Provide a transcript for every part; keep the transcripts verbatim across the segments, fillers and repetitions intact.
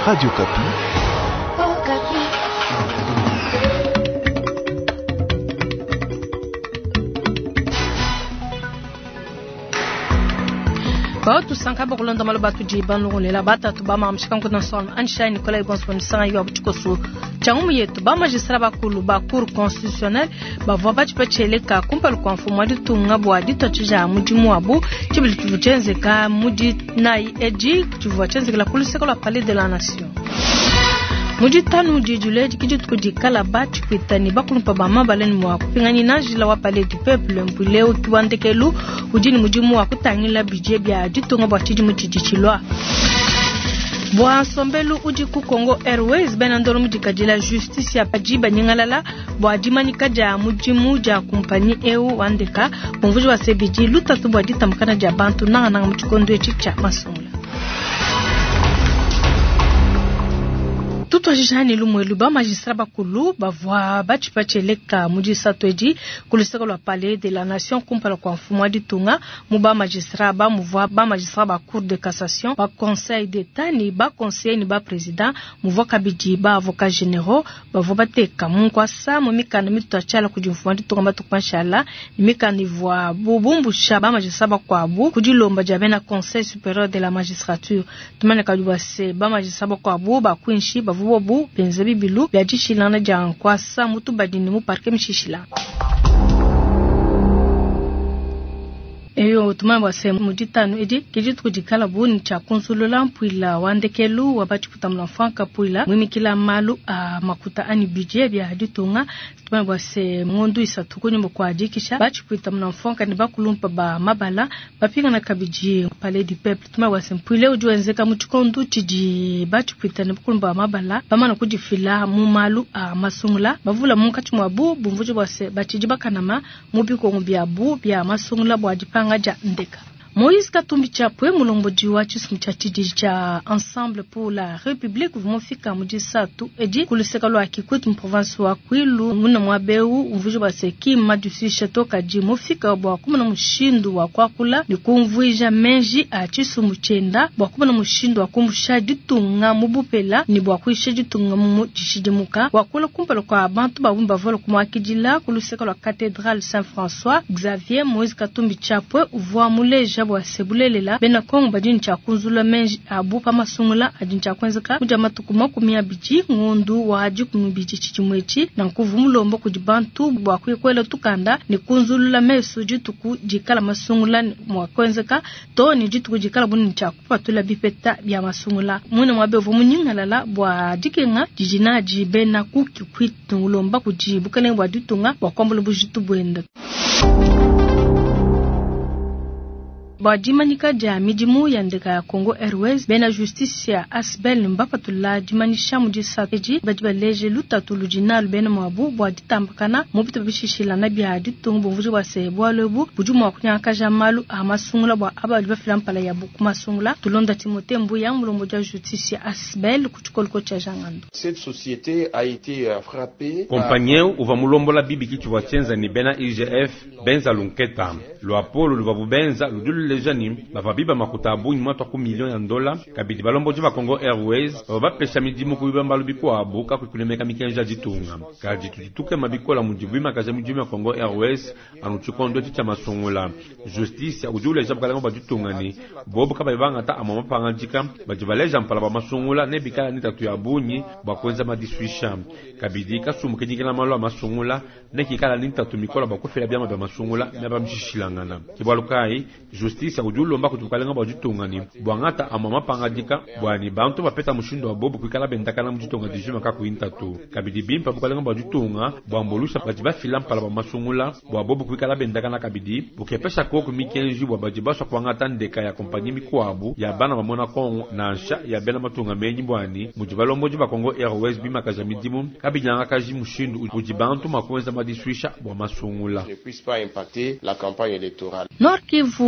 Radio Kapi. Oh, Kapi. Batu sankaba kulonda malo batu jiban lungole la bata tu bama amshikangu na son ansha Nicolas Ibonswan sanga yo abuchikosu changumu yetu ba magistrat bakulu ba cour constitutionnelle ba voba chipecheleka kumpal kwa mfumo di tunga bwa di tochija mujimu abu chibili tuvuchenze ka muji nai eji tuvuchenze la kuliseko la palais de la nation. Mujitanu jijule jikijit kujikala bachi kuitani bakulumpa bama baleni mwa kupingani najila wa palais du peuple mpuleo kiwandekelu ujini mujimu wa kutangila bijebya jitunga bwa chiji mujijichilwa. Bwa sombelu uji ku Congo Airways benandoro mujikajila justice ya pajiba nyingalala bwa jimanika ja mujimu ja kumpani eu wandeka mvuji wa sebiji lutatu bwa jitamkana ja bantu nanga nanga mchikondo echicha masungula. Tout ajijani lumwelu ba magistrat bakulu ba voix ba chipacheleka muji satweji kuliseko la palais de la nation kumpala kwa mfumo di tunga muba magistrat ba muvwa ba magistrat ba cour de cassation ba conseil d'état ni ba conseil ni ba président muvwa kabiji ba avocat généraux ba voix teka munkwa sa mumikana mitachala kujimfumo di tunga matukwashala nimikana ivwa bubumbu shaba magistrat ba kwabu kujilomba jabena conseil supérieur de la magistrature tumane kajuba se ba magistrat ba kwabu ba kwinshi ba wobu benzabi bilu byajishilana jankwa sa mutu badini mu parke mishishila. Eyo tumamba se mujitanu edi kijitu kujikala buni cha konsulula mpuila wandekelu wabachi kutamla fanka puila mwimikila malu a makuta ani budget bya haditunga tumamba se ngondu isatu kunyumba kwa ajikisha bachi kutamla fanka ni bakulumpa ba mabala bapinga na kabiji palais du peuple tumamba se mpuile ujuenzeka muchikondu chiji bachi kuitana bakulumpa mabala bamana kujifila mu malu a masungula bavula munkati mwabu bumvujo bwase bachiji bakanama mubiko ngubya bu bya masungula bwajipa ngaja ndeka. Moïse Katumbi Chapwe mulomboji wa chismu cha chiji cha Ensemble pour la République vumofika mujisa tu edi kuliseka lo akikuti mprovince wa Kwilu muna mwabeu umvujo baseki madusisha toka ji mofika bwa kumuna mushindu wa kwakula ni kumvuija menji a chismu chenda bwa kumuna mushindu wa kumbusha ditunga mubupela ni bwa kuisha ditunga mu jishidimuka wakula kumpalo kwa abantu babumba volo kumwakijila kuliseka lo Cathédrale Saint-François Xavier Moïse Katumbi Chapwe uvwa muleja bwa sebulelela bena kongo bajini cha kunzula menji abu pa masungula ajini cha kwenzeka kuja matukuma kumia biji ngondu wa haji kumibiji chichimwechi na nkuvu mulombo kujibantu bwa kuyekwela tukanda ni kunzula mesu jitu kujikala masungula mwa kwenzeka to ni jitu kujikala buni cha kupatula bipeta bya masungula mwene mwabevu munyingalala bwa dikenga jijinaji bena kuki kwitu ulomba kujibukane bwa ditunga bwa kwambulu bujitu bwenda. Bajimanyika ja mijimu yandeka ya Congo Airways bena justice ya asbel mbapatula jimanisha mujisa eji bajibaleje lutatu lujinal bena mwabu bwaditambakana mubito bishishila na bya ditungu buvuji wase bwalebu bujumu wakunyaka jamalu amasungula bwa abali bafilampala ya buku masungula tulonda Timothée Mbuya mulombo ja justice ya asbel kuchukolko cha jangando. Cette société a été frappée compagnie uva mulombo la bibi kitu wachenza ni bena I G F benza lunketa lo Apollo luvabu benza ludulu lejani bafabiba makutabu nyuma twa ku million ya dola kabidi balombo jiva Congo Airways baba pesha midimu kuiba mbalu biko abuka kukulemeka mikenja jitunga kaji tutuke mabikola mujibima kaje mujima Congo Airways anu chikondo cha masungula justice ujule jab kalango bajitunga ni bobo kabibanga ta amama pangajika bajibaleja mpala ba masungula ne bikala ni tatu ya bunyi bakwenza madiswisha kabidi kasumu kijikela malo masungula ne kikala ni tatu mikola bakufela byama ba masungula ne bamshishilangana kibwalukai justice ujulo mba kutukalenga bajitungani bwangata amama pangajika bwani bantu bapeta mushindo wa bobo kwikala bendaka na mujitonga dijima ka kuinta tu kabidi bimpa bukalenga bajitunga bwambolusha bajiba filampa la masungula bwa bobo kwikala bendaka na kabidi bukepesha koko mikenji bwa bajibasha kwangata ndeka ya kompani mikwabu ya bana bamona kongo na nsha ya bena matunga menyi bwani mujibalombo jiba Congo Airways bima kaja midimu kabijanga kaji mushindo ujibantu makwenza madiswisha bwa masungula ne puisse pas impacter la campagne électorale. Nord Kivu vite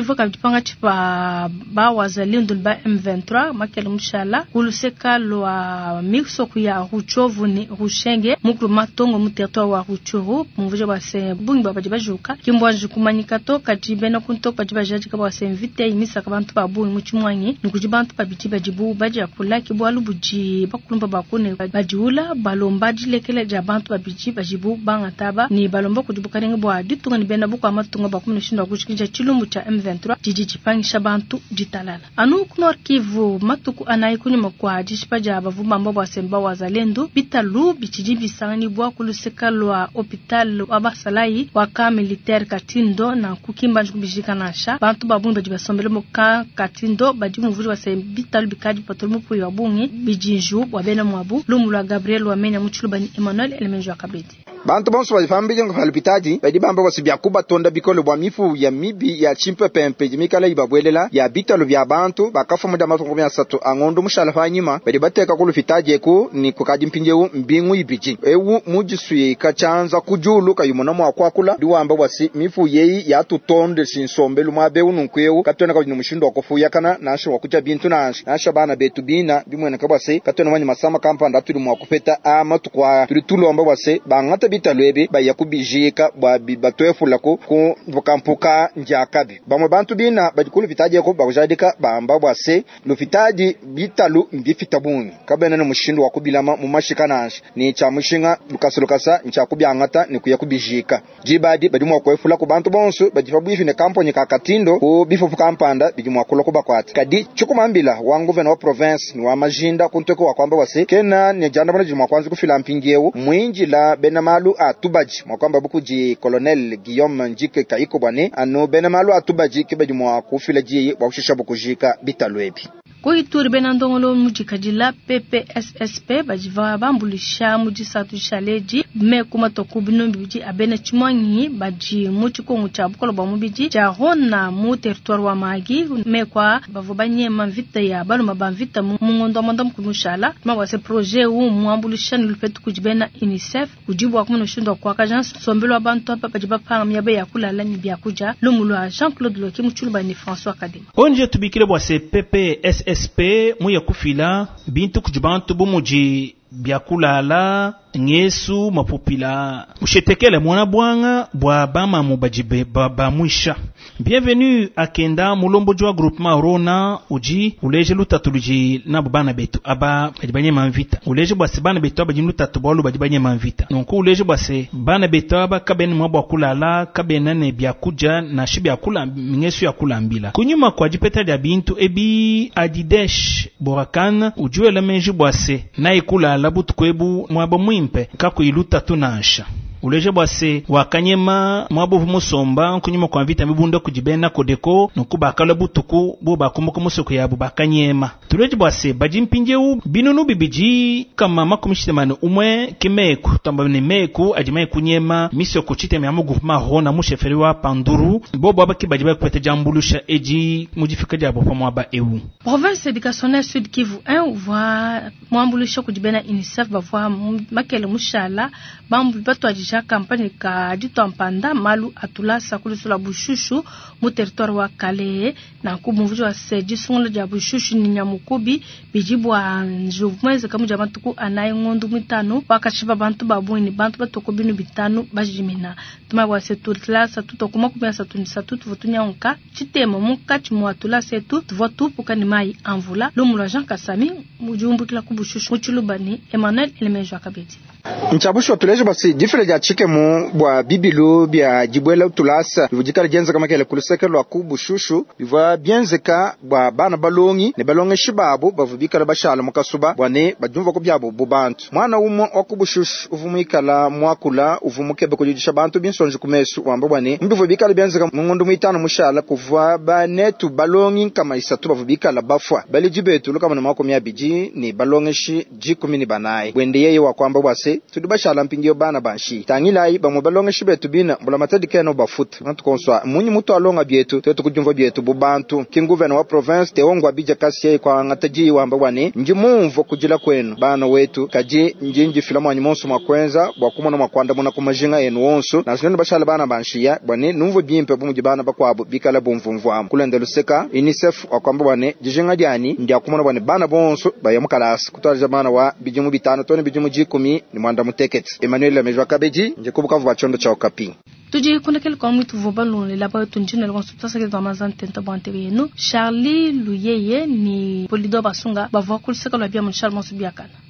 Kivu kabipanga chipa ba wazalendo ba M vingt-trois makele mushala kuluseka lwa mixo kuya Ruchovu ni Rushenge muklu matongo mu territoire wa Ruchuru muvuje base bungi baba bajuka kimbwa jikumanyika to katibena kunto patiba jaji ka base invite imisa kabantu ba bungi muchimwanyi nukujibantu babiti bajibu baje akula kibwa lubuji bakulumba bakune bajiula balomba dilekele jabantu babiti bajibu bangataba ni balomba kujibukarenga bwa ditunga ni bena buko amatunga bakumne shinda kushikija chilumbu cha M vingt-trois jiji chipangisha bantu jitalala anu kunor Kivu matuku anayi kunyuma kwa jishipaja bavuma mbo basemba wazalendo bitalu bichiji bisani bwa kuluseka lwa hospital abasalai waka militaire Katindo na kukimba njubishika nasha bantu babungi bajibasombele moka Katindo bajimuvuji base bitalu bikaji patolumu puyo wabungi bijinju wabena mwabu lumulwa Gabriel wamenya muchulubani Emmanuel Elemenjo akabedi bantu bonso bafambije ngo halipitaji badi bamba basibya kuba tonda bikolo bwa mifu ya mibi ya chimpe pempe jimikala ibabwelela ya bitalo bya bantu bakafa muda matongo ya sato angondo mushala fanyima badi bateka kulufitaje ko ni kukaji mpinjewu mbingu ibiji ewu mujisuye kachanza kujulu kayumona mwa kwakula diwamba basi mifu yeyi ya tutonde sinsombe lumwabe ununkwewu katona kabino mushindo wakofuya kana nasho wakuja bintu nashi nasha bana betu bina bimwena kabase katona wanyi masama kampanda tuli mwa kufeta ama tukwa tuli tulomba base bangata bitalwebe bayakubijika bwa batwefulako ku bukampuka njakabi bamwe bantu bina badikulu vitaje ko bakujadika bamba bwase lufitaji bitalu mbifitabuni kabena no mushindo wakubilama mu mashikanaje ni cha mushinga lukasulukasa ncha kubyangata ni kuyakubijika jibadi badimwa kwefula ku bantu bonso badifabwifi ne kampanye ka Katindo ku bifofu kampanda bijimwa kulo kubakwati kadi chukumambila wangu vena wa province ni wa majinda kuntoko wa kwamba wase kena ne janda bana jimwa kwanza kufila mpingewu mwinji la benamalu atubaji mwakwamba bukuji Colonel Guillaume Njike kaiko bwane ano benamalu atubaji kibaji mwa kufila ji wakushisha bukujika bitalwebi ko ituri benandongolo mujikajila P P S S P bajiva bambulisha mujisatu shaleji me kuma tokubino biji abena chimwanyi baji muchiko muchabukolo ba mubiji jahona mu territoire wa magi me kwa bavubanye manvita ya balu mabamvita mungondo mondo mkumushala mabase projet u muambulisha nilpetu kujibena UNICEF kujibu akumno shindo kwa kagence sombelo abantu apa bajiba panga miabe ya kulala ni bya kuja lumulwa Jean-Claude Loki muchuluba ni François Kadima onje tubikile bwa C P P S S P muya kufila bintu kujibantu bumuji byakulala ngesu mapupila ushetekele mwana bwanga bwa bama mubajibe baba mwisha bienvenue akenda mulombo jwa groupement Rona uji uleje lutatuluji na bana betu aba bajibanye manvita uleje bwa bana betu aba jimu tatu bolu bajibanye manvita donc uleje bwa se bana betu aba kabeni mwabwa kulala kabena ne byakuja na shibya kula ngesu ya kula mbila kunyuma kwa jipeta ya bintu ebi adidesh borakan ujue la menji bwa se na ikula labutu kwebu mwaba mwimpe kako iluta tunasha uleje bwase wakanyema mwabuvu musomba kunyuma kwa vita mibunda kujibena kodeko nokubakala butuku bo bakumuko musoko yabo bakanyema tuleje bwase bajimpinjeu binunu bibiji kama makumishitemane umwe kimeku tamba ne meku ajimai kunyema misio kuchite myamugu mahona musheferi wa panduru bo baba kibajiba kwete jambulusha eji mujifika jabo pa mwaba ewu province éducationnelle Sud Kivu un voit mwambulusha kujibena UNICEF bavwa makele mushala bambu bato ajisha kampani ka dito mpanda malu atulasa kulisula bushushu mu territoire wa Kale na kubumvujo wa seji sungolo ja bushushu ni nyamukubi bijibwa njuvumweze kamu jamatuku anaye ngondu mitano wakashiba bantu babuni bantu batoko binu bitanu bajimina tuma wa setulasa tutokuma kumesa tunisa tutu votunya onka chitemo muka chimu atulasa etu votu pukani mai anvula lumula Jean Kasami mujumbu kila kubushushu muchulubani Emmanuel Elemenjo akabedi Nchabusho tuleje basi difile ja chike mu bwa bibilu bya jibwela utulasa bivujikala jenza kama kele kuluseka lwa kubushushu bivwa bienzeka bwa bana balongi ne balonge shibabu bavubikala bashala mukasuba bwane bajumva ko byabo bubantu mwana umo okubushushu uvumikala mwakula uvumukebe kujijisha bantu binsonje kumesu wamba bwane mbivubikala bienzeka mu ngundu mwitano mushala kuvwa banetu balongi kama isatu bavubikala bafwa bali jibetu lukama na mako myabiji ni balonge shi jikumi ni banaye wende yeye wa kwamba bwase tudubashala mpingio bana banshi tangilai ba mobalonga shibetu bina mbula matadi keno bafut nantu konswa munyi mutu alonga bietu tetu kujumva bietu bubantu kinguvena wa province teongwa bija kasi kwa ngataji wamba wane njimumvo kujila kwenu bana wetu kaji njinji filamu anyimonso mwakwenza bwakumona mwakwanda muna kumajinga enu wonso na sinoni bashala bana banshiya bwane numvo bimpe bumuji bana bakwabo bikala bomvumvwamu kulenda luseka unicef wakwamba bwane jijinga diani ndi akumona bwane bana bonso bayamukalasi kutwalija bana wa bijimu bitano toni bijimu jikumi ni mwanda muteketi Emmanuel Lamejwa Kabeji njekubukavu bachondo cha okapi tuji kunekele kwa mwitu vobalon le laba tunjina le konsultasa ke zamazan tenta bantebe no Charlie Luyeye ni polido basunga bavakul sekalo bia mon Charles Monsubiakana